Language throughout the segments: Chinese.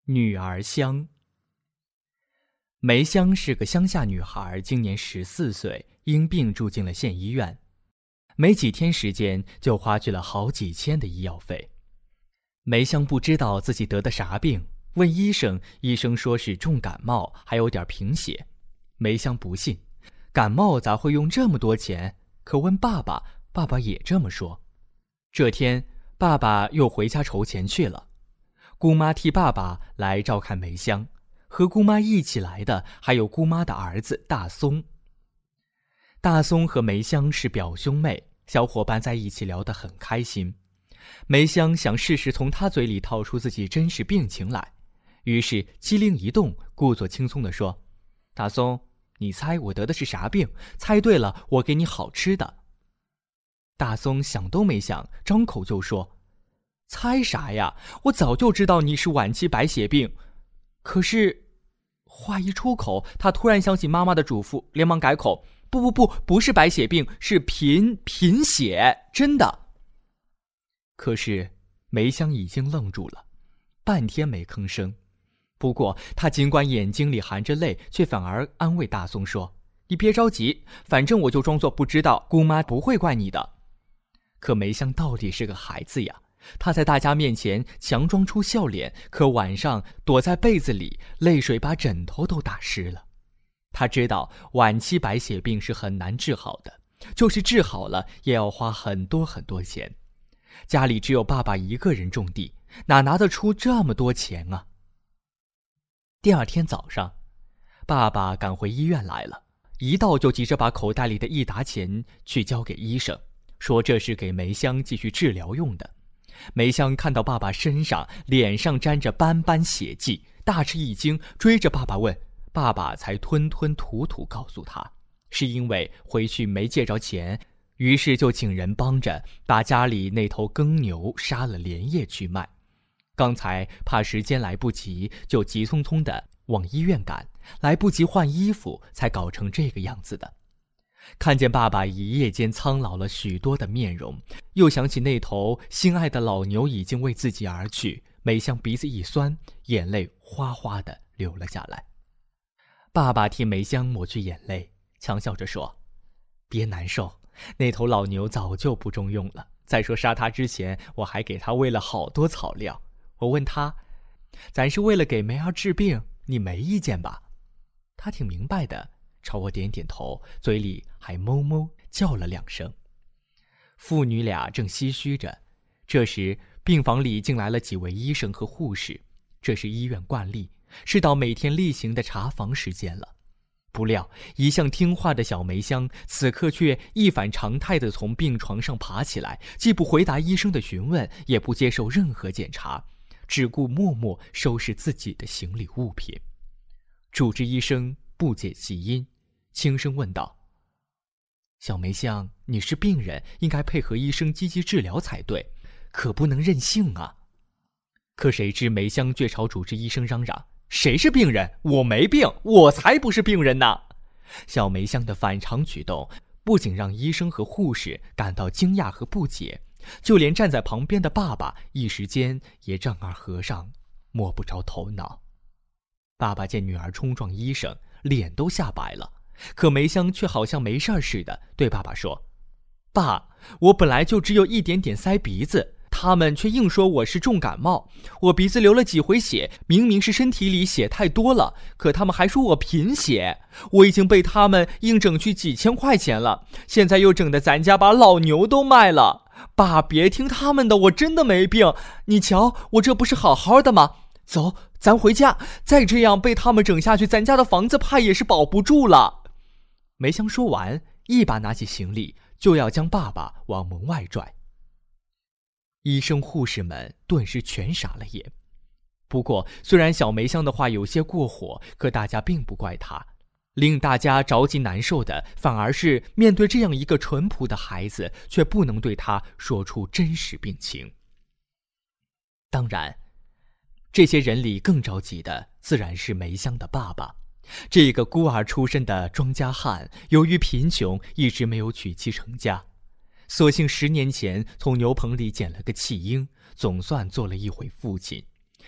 女儿香。梅香是个乡下女孩，今年14岁，因病住进了县医院。没几天时间就花去了好几千的医药费。梅香不知道自己得的啥病，问医生，医生说是重感冒，还有点贫血。梅香不信，感冒咋会用这么多钱？可问爸爸，爸爸也这么说。这天，爸爸又回家筹钱去了。姑妈替爸爸来照看梅香，和姑妈一起来的还有姑妈的儿子大松。大松和梅香是表兄妹，小伙伴在一起聊得很开心。梅香想试试从他嘴里套出自己真实病情来，于是机灵一动，故作轻松地说：大松，你猜我得的是啥病？猜对了，我给你好吃的。大松想都没想，张口就说：猜啥呀？我早就知道你是晚期白血病。可是话一出口，他突然想起妈妈的嘱咐，连忙改口：不是白血病，是贫血，真的。可是梅香已经愣住了，半天没吭声。不过他尽管眼睛里含着泪，却反而安慰大松说：你别着急，反正我就装作不知道，姑妈不会怪你的。可梅香到底是个孩子呀，她在大家面前强装出笑脸，可晚上躲在被子里，泪水把枕头都打湿了。她知道晚期白血病是很难治好的，就是治好了也要花很多很多钱。家里只有爸爸一个人种地，哪拿得出这么多钱啊？第二天早上，爸爸赶回医院来了，一到就急着把口袋里的一沓钱去交给医生，说这是给梅香继续治疗用的。梅香看到爸爸身上、脸上沾着斑斑血迹，大吃一惊，追着爸爸问。爸爸才吞吞吐吐告诉他，是因为回去没借着钱，于是就请人帮着把家里那头耕牛杀了连夜去卖。刚才怕时间来不及，就急匆匆地往医院赶，来不及换衣服，才搞成这个样子的。看见爸爸一夜间苍老了许多的面容，又想起那头心爱的老牛已经为自己而去，梅香鼻子一酸，眼泪哗哗地流了下来。爸爸替梅香抹去眼泪，强笑着说：别难受，那头老牛早就不中用了，再说杀它之前我还给它喂了好多草料。我问他，咱是为了给梅儿治病，你没意见吧？他挺明白的，朝我点点头，嘴里还哞哞叫了2声。父女俩正唏嘘着，这时病房里进来了几位医生和护士，这是医院惯例，是到每天例行的查房时间了。不料一向听话的小梅香此刻却一反常态地从病床上爬起来，既不回答医生的询问，也不接受任何检查，只顾默默收拾自己的行李物品。主治医生不解其因，轻声问道：小梅香，你是病人，应该配合医生积极治疗才对，可不能任性啊。可谁知梅香却朝主治医生嚷嚷：谁是病人？我没病，我才不是病人呢！小梅香的反常举动不仅让医生和护士感到惊讶和不解，就连站在旁边的爸爸一时间也丈二和尚，摸不着头脑。爸爸见女儿冲撞医生，脸都吓白了，可梅香却好像没事似的，对爸爸说：爸，我本来就只有一点点塞鼻子，他们却硬说我是重感冒，我鼻子流了几回血，明明是身体里血太多了，可他们还说我贫血，我已经被他们硬整去几千块钱了，现在又整得咱家把老牛都卖了。爸，别听他们的，我真的没病，你瞧我这不是好好的吗？走，咱回家，再这样被他们整下去，咱家的房子怕也是保不住了。梅香说完，一把拿起行李，就要将爸爸往门外拽。医生护士们顿时全傻了眼。不过虽然小梅香的话有些过火，可大家并不怪她，令大家着急难受的反而是面对这样一个淳朴的孩子，却不能对他说出真实病情。当然这些人里更着急的自然是梅香的爸爸。这个孤儿出身的庄稼汉，由于贫穷一直没有娶妻成家，所幸10年前从牛棚里捡了个弃婴，总算做了一回父亲。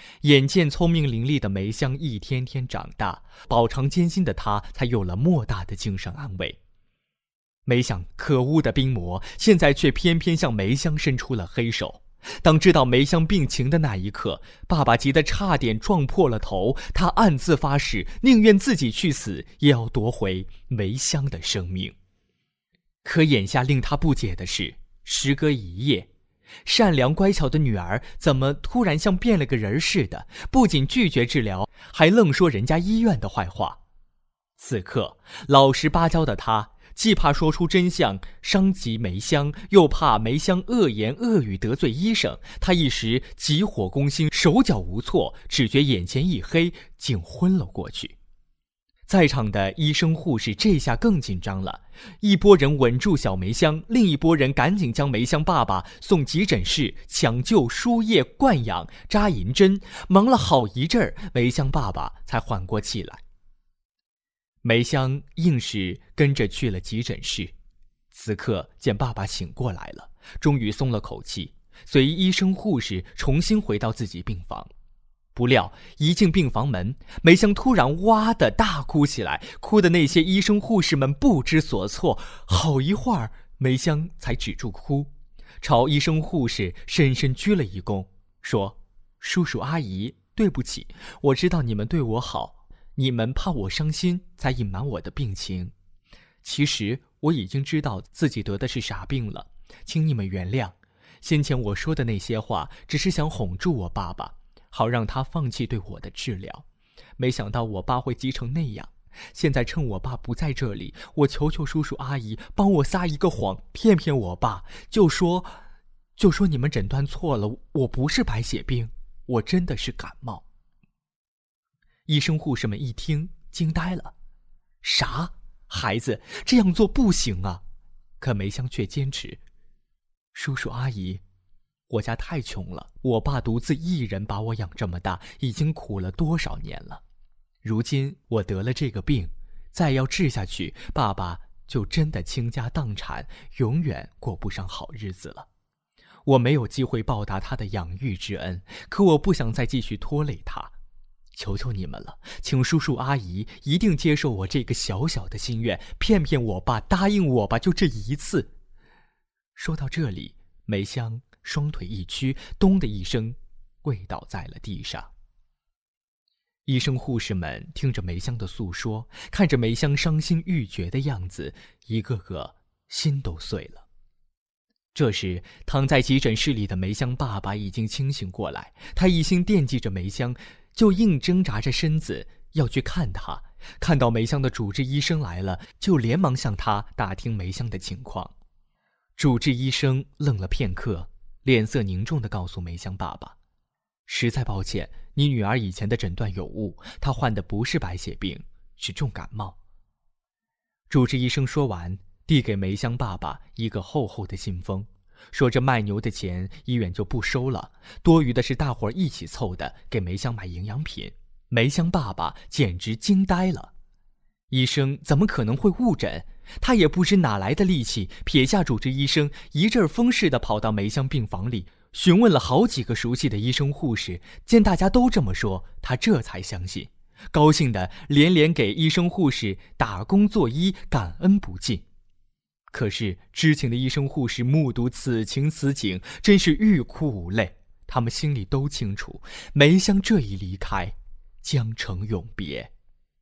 眼见聪明伶俐的梅香一天天长大，饱尝艰辛的她才有了莫大的精神安慰。没想可恶的冰魔现在却偏偏向梅香伸出了黑手。当知道梅香病情的那一刻，爸爸急得差点撞破了头，他暗自发誓，宁愿自己去死，也要夺回梅香的生命。可眼下令他不解的是，时隔一夜，善良乖巧的女儿怎么突然像变了个人似的，不仅拒绝治疗，还愣说人家医院的坏话。此刻老实巴交的他，既怕说出真相伤及梅香，又怕梅香恶言恶语得罪医生，他一时急火攻心，手脚无措，只觉眼前一黑，竟昏了过去。在场的医生护士这下更紧张了，一拨人稳住小梅香，另一拨人赶紧将梅香爸爸送急诊室，抢救、输液、灌氧、扎银针，忙了好一阵儿，梅香爸爸才缓过气来。梅香硬是跟着去了急诊室，此刻见爸爸醒过来了，终于松了口气，随医生护士重新回到自己病房。不料一进病房门，梅香突然哇的大哭起来，哭的那些医生护士们不知所措，好一会儿梅香才止住哭，朝医生护士深深鞠了一躬，说：叔叔阿姨，对不起，我知道你们对我好，你们怕我伤心才隐瞒我的病情，其实我已经知道自己得的是啥病了，请你们原谅，先前我说的那些话只是想哄住我爸爸，好让他放弃对我的治疗，没想到我爸会急成那样。现在趁我爸不在这里，我求求叔叔阿姨帮我撒一个谎，骗骗我爸，就说你们诊断错了，我不是白血病，我真的是感冒。医生护士们一听惊呆了，啥？孩子，这样做不行啊！可梅香却坚持，叔叔阿姨，我家太穷了，我爸独自一人把我养这么大，已经苦了多少年了。如今我得了这个病，再要治下去，爸爸就真的倾家荡产，永远过不上好日子了。我没有机会报答他的养育之恩，可我不想再继续拖累他。求求你们了，请叔叔阿姨一定接受我这个小小的心愿，骗骗我爸，答应我吧，就这一次。说到这里，梅香双腿一屈，咚的一声跪倒在了地上。医生护士们听着梅香的诉说，看着梅香伤心欲绝的样子，一个个心都碎了。这时躺在急诊室里的梅香爸爸已经清醒过来，他一心惦记着梅香，就硬挣扎着身子要去看她。看到梅香的主治医生来了，就连忙向他打听梅香的情况。主治医生愣了片刻，脸色凝重地告诉梅香爸爸，实在抱歉，你女儿以前的诊断有误，她患的不是白血病，是重感冒。主治医生说完，递给梅香爸爸一个厚厚的信封，说这卖牛的钱医院就不收了，多余的是大伙儿一起凑的，给梅香买营养品。梅香爸爸简直惊呆了，医生怎么可能会误诊？他也不知哪来的力气，撇下主治医生，一阵风似的跑到梅香病房里，询问了好几个熟悉的医生护士。见大家都这么说，他这才相信，高兴的连连给医生护士打工作揖，感恩不尽。可是知情的医生护士目睹此情此景，真是欲哭无泪。他们心里都清楚，梅香这一离开，将成永别。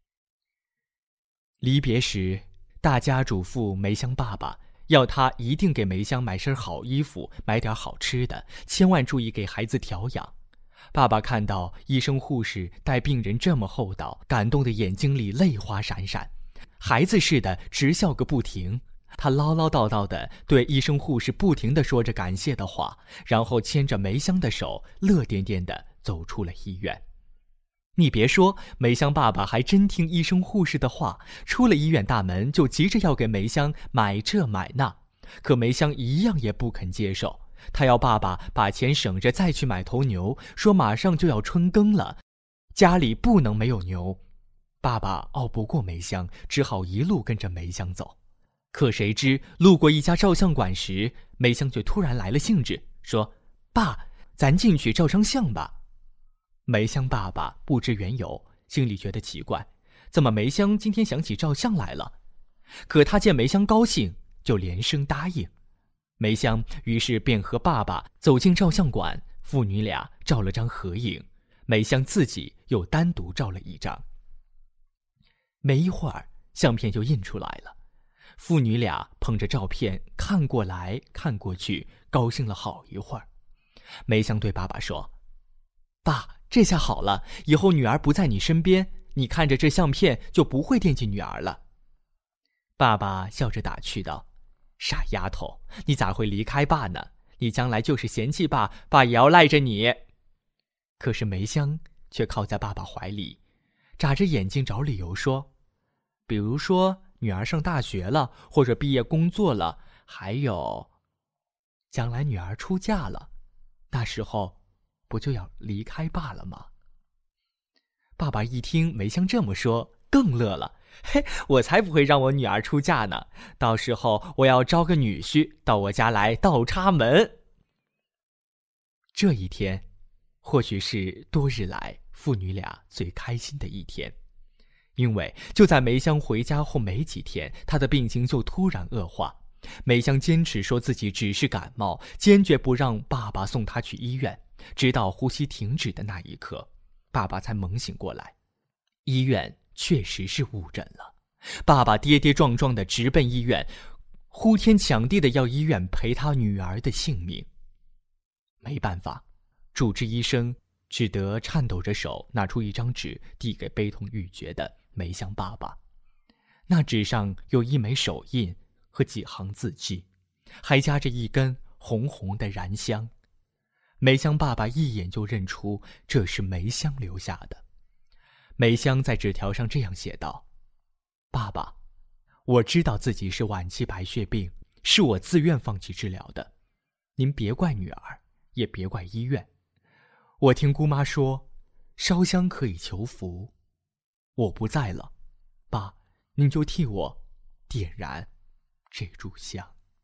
离别时，大家嘱咐梅香爸爸，要他一定给梅香买身好衣服，买点好吃的，千万注意给孩子调养。爸爸看到医生护士待病人这么厚道，感动的眼睛里泪花闪闪，孩子似的直笑个不停。他唠唠叨叨地对医生护士不停地说着感谢的话，然后牵着梅香的手，乐颠颠地走出了医院。你别说，梅香爸爸还真听医生护士的话，出了医院大门就急着要给梅香买这买那，可梅香一样也不肯接受。他要爸爸把钱省着再去买头牛，说马上就要春耕了，家里不能没有牛。爸爸拗不过梅香，只好一路跟着梅香走。可谁知路过一家照相馆时，梅香却突然来了兴致，说：爸，咱进去照张相吧。 梅香爸爸不知缘由，心里觉得奇怪，怎么梅香今天想起照相来了？可他见梅香高兴，就连声答应。梅香于是便和爸爸走进照相馆，父女俩照了张合影，梅香自己又单独照了一张。没一会儿，相片就印出来了，父女俩捧着照片看过来看过去，高兴了好一会儿。梅香对爸爸说：“爸，这下好了，以后女儿不在你身边，你看着这相片就不会惦记女儿了。”爸爸笑着打趣道：“傻丫头，你咋会离开爸呢？你将来就是嫌弃爸，爸也要赖着你。”可是梅香却靠在爸爸怀里，眨着眼睛找理由说：“比如说女儿上大学了，或者毕业工作了，还有将来女儿出嫁了，那时候不就要离开爸了吗？”爸爸一听梅香这么说，更乐了：“嘿，我才不会让我女儿出嫁呢！到时候我要招个女婿到我家来倒插门。”这一天，或许是多日来父女俩最开心的一天，因为就在梅香回家后没几天，她的病情就突然恶化。梅香坚持说自己只是感冒，坚决不让爸爸送她去医院，直到呼吸停止的那一刻，爸爸才猛醒过来。医院确实是误诊了，爸爸跌跌撞撞地直奔医院，呼天抢地地要医院赔他女儿的性命。没办法，主治医生只得颤抖着手拿出一张纸，递给悲痛欲绝的梅香爸爸。那纸上有一枚手印和几行字迹，还夹着一根红红的燃香。梅香爸爸一眼就认出这是梅香留下的。梅香在纸条上这样写道：“爸爸，我知道自己是晚期白血病，是我自愿放弃治疗的，您别怪女儿，也别怪医院。我听姑妈说，烧香可以求福。我不在了，爸，您就替我点燃这炷香。”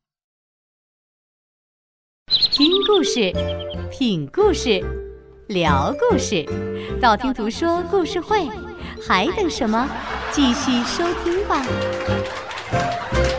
听故事，品故事，聊故事，道听途说故事会，还等什么？继续收听吧。